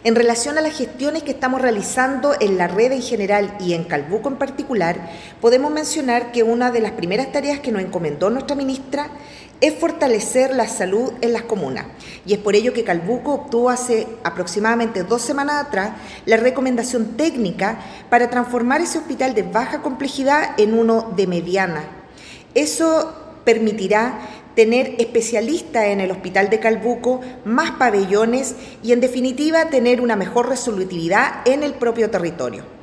En relación a las gestiones que estamos realizando en la red en general y en Calbuco en particular, podemos mencionar que una de las primeras tareas que nos encomendó nuestra ministra es fortalecer la salud en las comunas. Y es por ello que Calbuco obtuvo hace aproximadamente 2 semanas atrás la recomendación técnica para transformar ese hospital de baja complejidad en uno de mediana. Eso permitirá tener especialistas en el hospital de Calbuco, más pabellones y en definitiva tener una mejor resolutividad en el propio territorio.